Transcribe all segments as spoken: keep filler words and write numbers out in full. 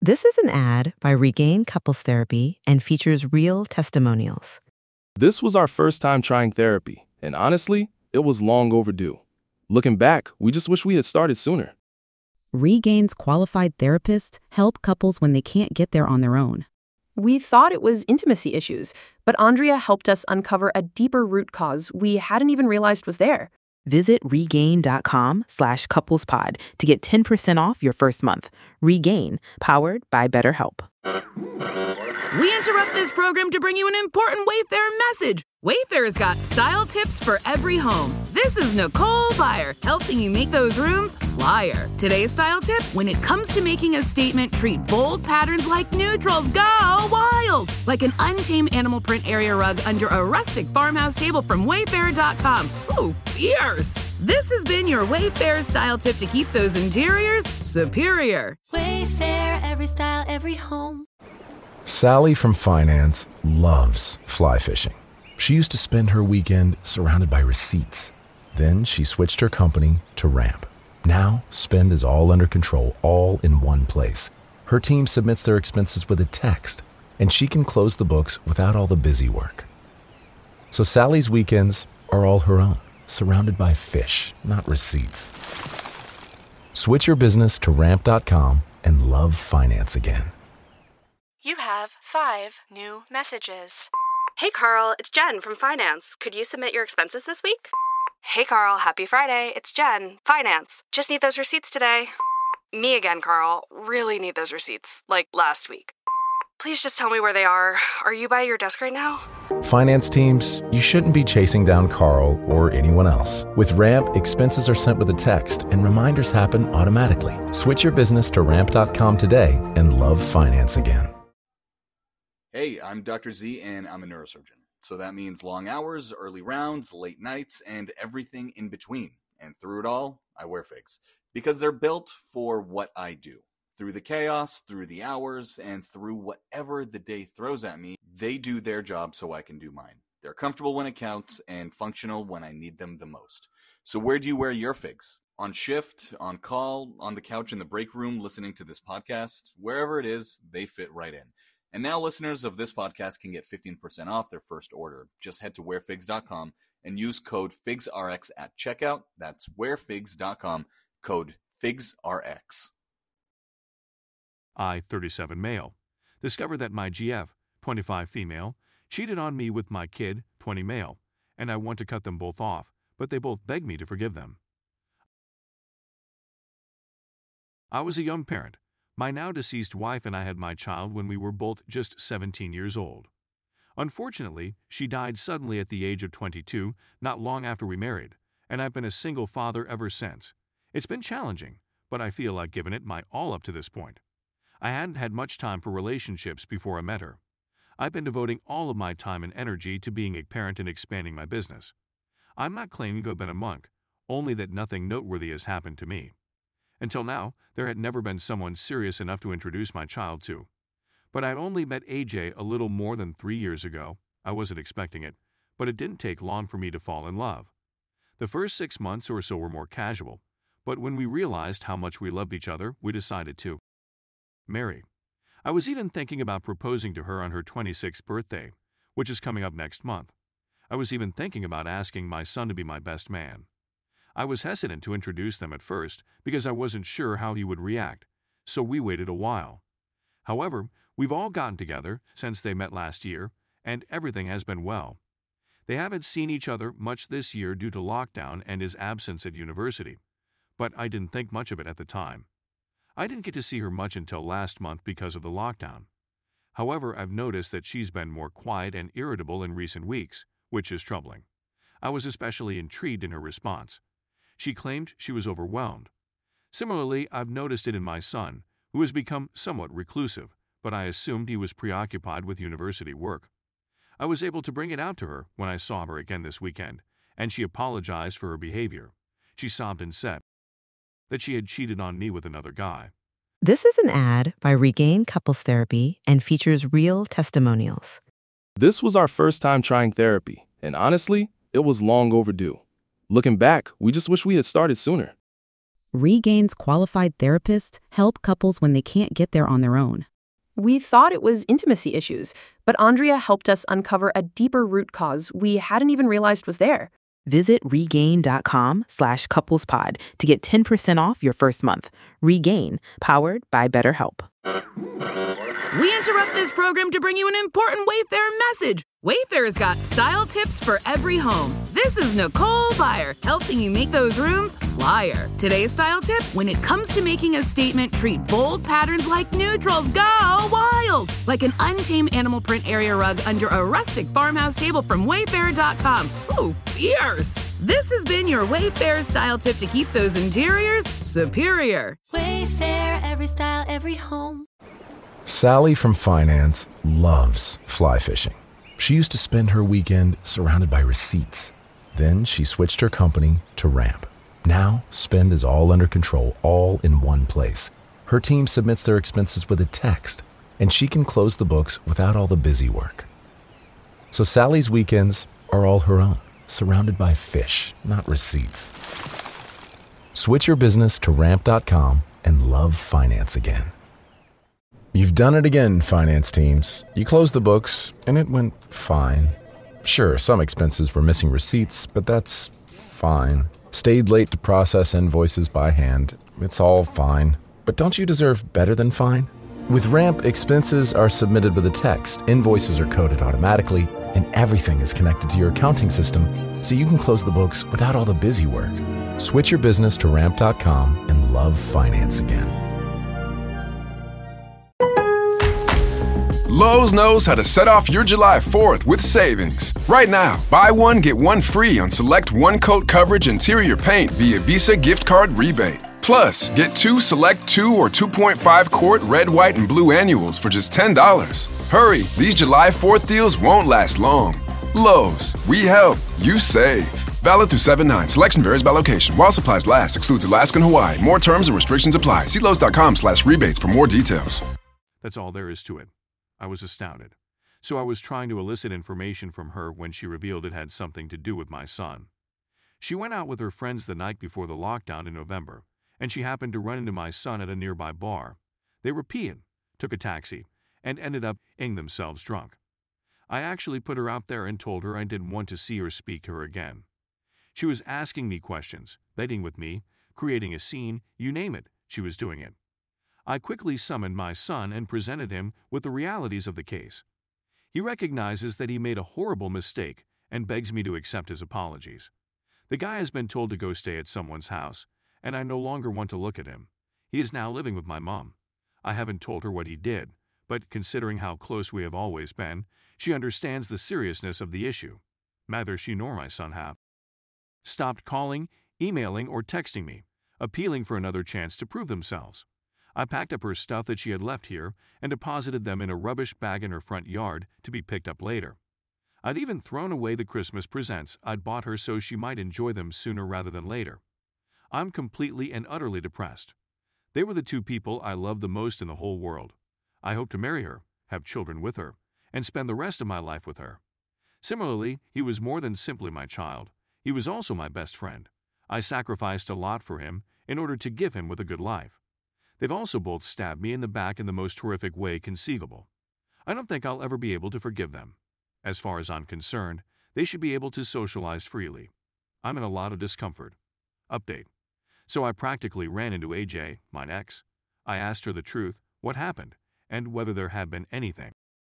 This is an ad by Regain Couples Therapy and features real testimonials. This was our first time trying therapy, and honestly, it was long overdue. Looking back, we just wish we had started sooner. Regain's qualified therapists help couples when they can't get there on their own. We thought it was intimacy issues, but Andrea helped us uncover a deeper root cause we hadn't even realized was there. Visit regain.com slash couplespod to get ten percent off your first month. Regain, powered by BetterHelp. We interrupt this program to bring you an important Wayfair message. Wayfair's got style tips for every home. This is Nicole Byer, helping you make those rooms flyer. Today's style tip: when it comes to making a statement, treat bold patterns like neutrals. Go wild! Like an untamed animal print area rug under a rustic farmhouse table from Wayfair dot com. Ooh, fierce! This has been your Wayfair style tip to keep those interiors superior. Wayfair, every style, every home. Sally from finance loves fly fishing. She used to spend her weekend surrounded by receipts. Then she switched her company to Ramp. Now, spend is all under control, all in one place. Her team submits their expenses with a text, and she can close the books without all the busy work. So Sally's weekends are all her own, surrounded by fish, not receipts. Switch your business to ramp dot com and love finance again. You have five new messages. Hey Carl, it's Jen from Finance. Could you submit your expenses this week? Hey Carl, happy Friday. It's Jen, Finance. Just need those receipts today. Me again, Carl. Really need those receipts, like last week. Please just tell me where they are. Are you by your desk right now? Finance teams, you shouldn't be chasing down Carl or anyone else. With Ramp, expenses are sent with a text and reminders happen automatically. Switch your business to ramp dot com today and love finance again. Hey, I'm Doctor Z, and I'm a neurosurgeon. So that means long hours, early rounds, late nights, and everything in between. And through it all, I wear figs. Because they're built for what I do. Through the chaos, through the hours, and through whatever the day throws at me, they do their job so I can do mine. They're comfortable when it counts, and functional when I need them the most. So where do you wear your figs? On shift, on call, on the couch in the break room, listening to this podcast? Wherever it is, they fit right in. And now listeners of this podcast can get fifteen percent off their first order. Just head to wear figs dot com and use code FIGSRX at checkout. That's wear figs dot com, code FIGSRX. I, thirty-seven male, discovered that my G F, twenty-five female, cheated on me with my kid, twenty male, and I want to cut them both off, but they both beg me to forgive them. I was a young parent. My now-deceased wife and I had my child when we were both just seventeen years old. Unfortunately, she died suddenly at the age of twenty-two, not long after we married, and I've been a single father ever since. It's been challenging, but I feel I've given it my all up to this point. I hadn't had much time for relationships before I met her. I've been devoting all of my time and energy to being a parent and expanding my business. I'm not claiming to have been a monk, only that nothing noteworthy has happened to me. Until now, there had never been someone serious enough to introduce my child to. But I'd only met A J a little more than three years ago. I wasn't expecting it, but it didn't take long for me to fall in love. The first six months or so were more casual, but when we realized how much we loved each other, we decided to marry. I was even thinking about proposing to her on her twenty-sixth birthday, which is coming up next month. I was even thinking about asking my son to be my best man. I was hesitant to introduce them at first because I wasn't sure how he would react, so we waited a while. However, we've all gotten together since they met last year, and everything has been well. They haven't seen each other much this year due to lockdown and his absence at university, but I didn't think much of it at the time. I didn't get to see her much until last month because of the lockdown. However, I've noticed that she's been more quiet and irritable in recent weeks, which is troubling. I was especially intrigued in her response. She claimed she was overwhelmed. Similarly, I've noticed it in my son, who has become somewhat reclusive, but I assumed he was preoccupied with university work. I was able to bring it out to her when I saw her again this weekend, and she apologized for her behavior. She sobbed and said that she had cheated on me with another guy. This is an ad by Regain Couples Therapy and features real testimonials. This was our first time trying therapy, and honestly, it was long overdue. Looking back, we just wish we had started sooner. Regain's qualified therapists help couples when they can't get there on their own. We thought it was intimacy issues, but Andrea helped us uncover a deeper root cause we hadn't even realized was there. Visit regain.com slash couplespod to get ten percent off your first month. Regain, powered by BetterHelp. We interrupt this program to bring you an important Wayfair message. Wayfair's got style tips for every home. This is Nicole Byer, helping you make those rooms flyer. Today's style tip: when it comes to making a statement, treat bold patterns like neutrals. Go wild! Like an untamed animal print area rug under a rustic farmhouse table from Wayfair dot com. Ooh, fierce! This has been your Wayfair style tip to keep those interiors superior. Wayfair, every style, every home. Sally from finance loves fly fishing. She used to spend her weekend surrounded by receipts. Then she switched her company to Ramp. Now, spend is all under control, all in one place. Her team submits their expenses with a text, and she can close the books without all the busy work. So Sally's weekends are all her own, surrounded by fish, not receipts. Switch your business to ramp dot com and love finance again. You've done it again, finance teams. You closed the books, and it went fine. Sure, some expenses were missing receipts, but that's fine. Stayed late to process invoices by hand. It's all fine. But don't you deserve better than fine? With Ramp, expenses are submitted with a text, invoices are coded automatically, and everything is connected to your accounting system, so you can close the books without all the busy work. Switch your business to ramp dot com and love finance again. Lowe's knows how to set off your July fourth with savings. Right now, buy one, get one free on select one-coat coverage interior paint via Visa gift card rebate. Plus, get two select two or two point five quart red, white, and blue annuals for just ten dollars. Hurry, these July fourth deals won't last long. Lowe's, we help, you save. Valid through seven nine. Selection varies by location. While supplies last, excludes Alaska and Hawaii. More terms and restrictions apply. See Lowe's dot com slash rebates for more details. That's all there is to it. I was astounded. So I was trying to elicit information from her when she revealed it had something to do with my son. She went out with her friends the night before the lockdown in November, and she happened to run into my son at a nearby bar. They were peeing, took a taxi, and ended up ing themselves drunk. I actually put her out there and told her I didn't want to see or speak to her again. She was asking me questions, bedding with me, creating a scene, you name it, she was doing it. I quickly summoned my son and presented him with the realities of the case. He recognizes that he made a horrible mistake and begs me to accept his apologies. The guy has been told to go stay at someone's house, and I no longer want to look at him. He is now living with my mom. I haven't told her what he did, but considering how close we have always been, she understands the seriousness of the issue. Neither she nor my son have stopped calling, emailing, or texting me, appealing for another chance to prove themselves. I packed up her stuff that she had left here and deposited them in a rubbish bag in her front yard to be picked up later. I'd even thrown away the Christmas presents I'd bought her so she might enjoy them sooner rather than later. I'm completely and utterly depressed. They were the two people I loved the most in the whole world. I hope to marry her, have children with her, and spend the rest of my life with her. Similarly, he was more than simply my child. He was also my best friend. I sacrificed a lot for him in order to give him with a good life. They've also both stabbed me in the back in the most horrific way conceivable. I don't think I'll ever be able to forgive them. As far as I'm concerned, they should be able to socialize freely. I'm in a lot of discomfort. Update. So I practically ran into A J, mine ex. I asked her the truth, what happened, and whether there had been anything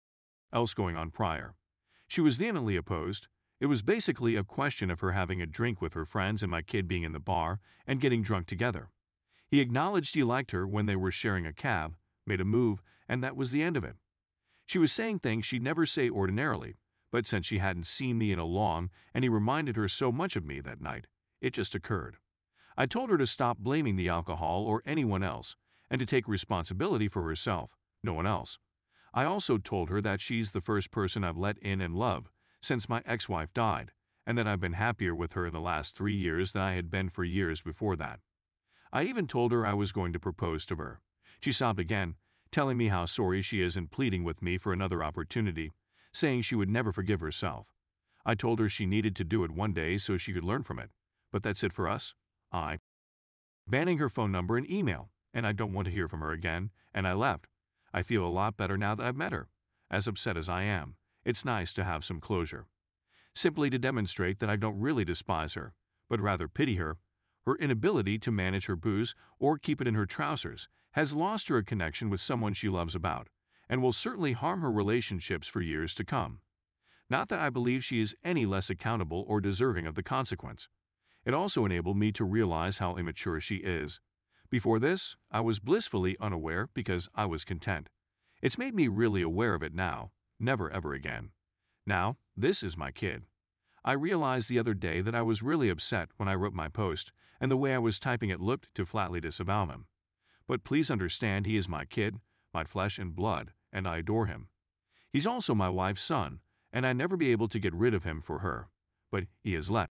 else going on prior. She was vehemently opposed. It was basically a question of her having a drink with her friends and my kid being in the bar and getting drunk together. He acknowledged he liked her when they were sharing a cab, made a move, and that was the end of it. She was saying things she'd never say ordinarily, but since she hadn't seen me in a long and he reminded her so much of me that night, it just occurred. I told her to stop blaming the alcohol or anyone else and to take responsibility for herself, no one else. I also told her that she's the first person I've let in and love since my ex-wife died, and that I've been happier with her in the last three years than I had been for years before that. I even told her I was going to propose to her. She sobbed again, telling me how sorry she is and pleading with me for another opportunity, saying she would never forgive herself. I told her she needed to do it one day so she could learn from it. But that's it for us. I banning her phone number and email, and I don't want to hear from her again, and I left. I feel a lot better now that I've met her. As upset as I am, it's nice to have some closure. Simply to demonstrate that I don't really despise her, but rather pity her, her inability to manage her booze or keep it in her trousers has lost her a connection with someone she loves about, and will certainly harm her relationships for years to come. Not that I believe she is any less accountable or deserving of the consequence. It also enabled me to realize how immature she is. Before this, I was blissfully unaware because I was content. It's made me really aware of it now. Never ever again. Now, this is my kid. I realized the other day that I was really upset when I wrote my post, and the way I was typing it looked to flatly disavow him. But please understand he is my kid, my flesh and blood, and I adore him. He's also my wife's son, and I never be able to get rid of him for her. But he has let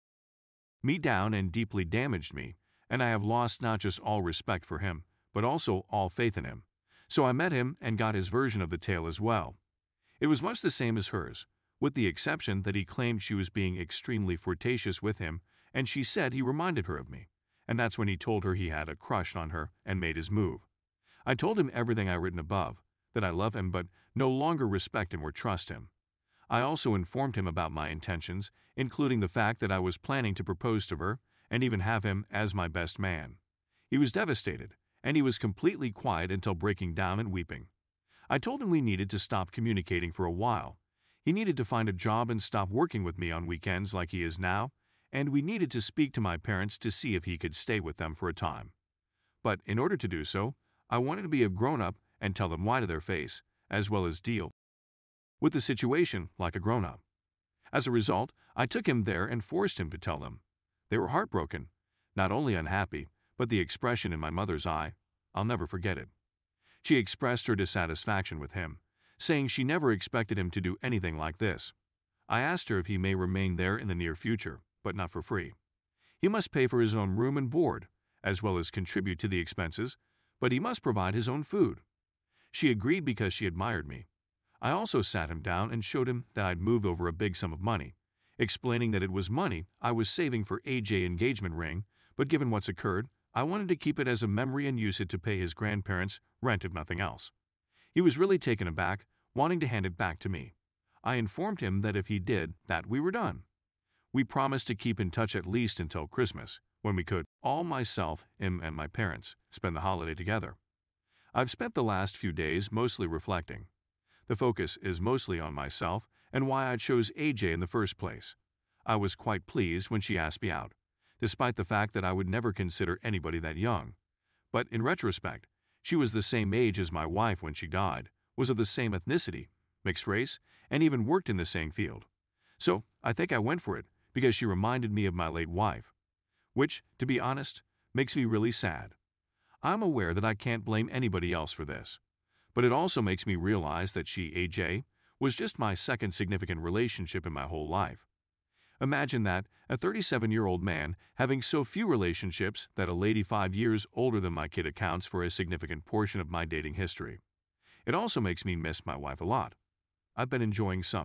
me down and deeply damaged me, and I have lost not just all respect for him, but also all faith in him. So I met him and got his version of the tale as well. It was much the same as hers, with the exception that he claimed she was being extremely flirtatious with him, and she said he reminded her of me, and that's when he told her he had a crush on her and made his move. I told him everything I've written above, that I love him but no longer respect him or trust him. I also informed him about my intentions, including the fact that I was planning to propose to her and even have him as my best man. He was devastated, and he was completely quiet until breaking down and weeping. I told him we needed to stop communicating for a while. He needed to find a job and stop working with me on weekends like he is now, and we needed to speak to my parents to see if he could stay with them for a time. But in order to do so, I wanted to be a grown-up and tell them why to their face, as well as deal with the situation like a grown-up. As a result, I took him there and forced him to tell them. They were heartbroken, not only unhappy, but the expression in my mother's eye, I'll never forget it. She expressed her dissatisfaction with him, saying she never expected him to do anything like this. I asked her if he may remain there in the near future, but not for free. He must pay for his own room and board, as well as contribute to the expenses, but he must provide his own food. She agreed because she admired me. I also sat him down and showed him that I'd moved over a big sum of money, explaining that it was money I was saving for A J engagement ring, but given what's occurred, I wanted to keep it as a memory and use it to pay his grandparents' rent if nothing else. He was really taken aback, wanting to hand it back to me. I informed him that if he did that, we were done. We promised to keep in touch at least until Christmas, when we could, all myself, him, and my parents, spend the holiday together. I've spent the last few days mostly reflecting. The focus is mostly on myself and why I chose A J in the first place. I was quite pleased when she asked me out, despite the fact that I would never consider anybody that young. But in retrospect, she was the same age as my wife when she died, was of the same ethnicity, mixed race, and even worked in the same field. So I think I went for it because she reminded me of my late wife, which, to be honest, makes me really sad. I'm aware that I can't blame anybody else for this, but it also makes me realize that she, A J, was just my second significant relationship in my whole life. Imagine that, a thirty-seven-year-old man having so few relationships that a lady five years older than my kid accounts for a significant portion of my dating history. It also makes me miss my wife a lot. I've been enjoying some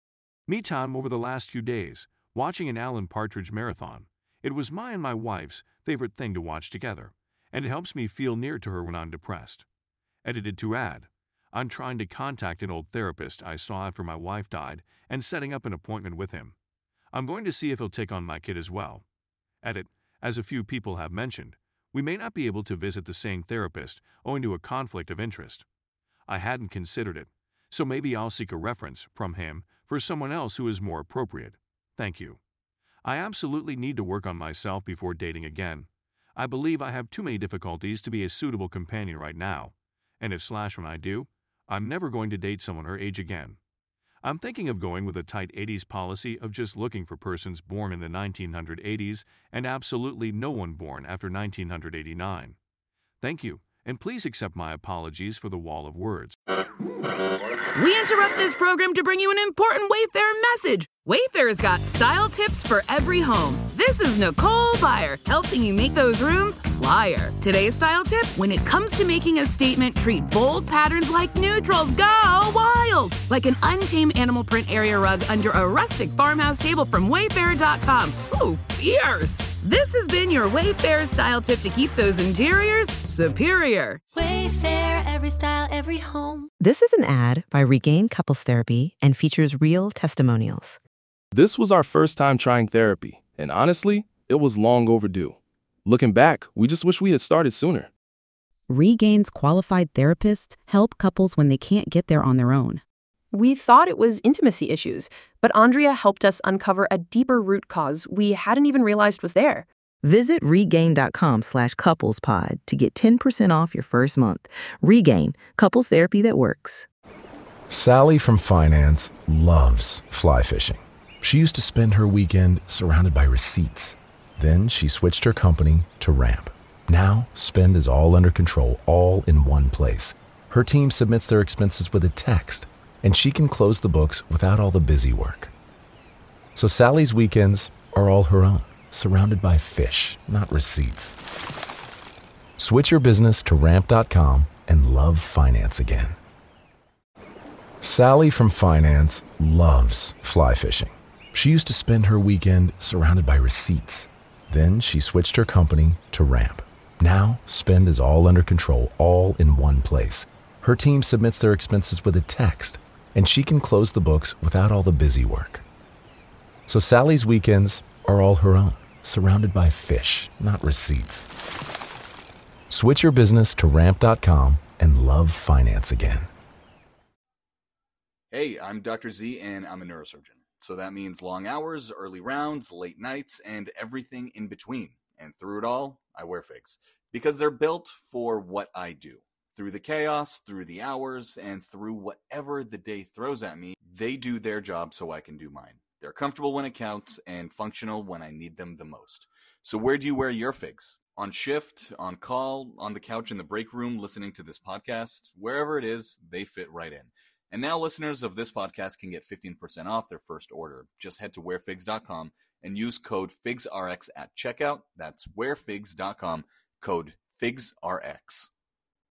me time over the last few days, watching an Alan Partridge marathon. It was my and my wife's favorite thing to watch together, and it helps me feel near to her when I'm depressed. Edited to add, I'm trying to contact an old therapist I saw after my wife died and setting up an appointment with him. I'm going to see if he'll take on my kid as well. Edit, as a few people have mentioned, we may not be able to visit the same therapist owing to a conflict of interest. I hadn't considered it, so maybe I'll seek a reference from him for someone else who is more appropriate. Thank you. I absolutely need to work on myself before dating again. I believe I have too many difficulties to be a suitable companion right now, and if slash when I do, I'm never going to date someone her age again. I'm thinking of going with a tight eighties policy of just looking for persons born in the nineteen eighties and absolutely no one born after nineteen eighty-nine. Thank you, and please accept my apologies for the wall of words. We interrupt this program to bring you an important Wayfair message. Wayfair's got style tips for every home. This is Nicole Byer, helping you make those rooms flyer. Today's style tip: when it comes to making a statement, treat bold patterns like neutrals. Go wild! Like an untamed animal print area rug under a rustic farmhouse table from Wayfair dot com. Ooh, fierce! This has been your Wayfair style tip to keep those interiors superior. Wayfair, every style, every home. This is an ad by Regain Couples Therapy and features real testimonials. This was our first time trying therapy, and honestly, it was long overdue. Looking back, we just wish we had started sooner. Regain's qualified therapists help couples when they can't get there on their own. We thought it was intimacy issues, but Andrea helped us uncover a deeper root cause we hadn't even realized was there. Visit regain.com slash couplespod to get ten percent off your first month. Regain, couples therapy that works. Sally from finance loves fly fishing. She used to spend her weekend surrounded by receipts. Then she switched her company to Ramp. Now, spend is all under control, all in one place. Her team submits their expenses with a text, and she can close the books without all the busy work. So Sally's weekends are all her own, surrounded by fish, not receipts. Switch your business to ramp dot com and love finance again. Sally from finance loves fly fishing. She used to spend her weekend surrounded by receipts. Then she switched her company to Ramp. Now, spend is all under control, all in one place. Her team submits their expenses with a text, and she can close the books without all the busy work. So Sally's weekends are all her own, surrounded by fish, not receipts. Switch your business to ramp dot com and love finance again. Hey, I'm Doctor Z, and I'm a neurosurgeon. So that means long hours, early rounds, late nights, and everything in between. And through it all, I wear figs. Because they're built for what I do. Through the chaos, through the hours, and through whatever the day throws at me, they do their job so I can do mine. They're comfortable when it counts, and functional when I need them the most. So where do you wear your figs? On shift, on call, on the couch in the break room, listening to this podcast? Wherever it is, they fit right in. And now listeners of this podcast can get fifteen percent off their first order. Just head to wear figs dot com and use code FIGSRX at checkout. That's wear figs dot com, code FIGSRX.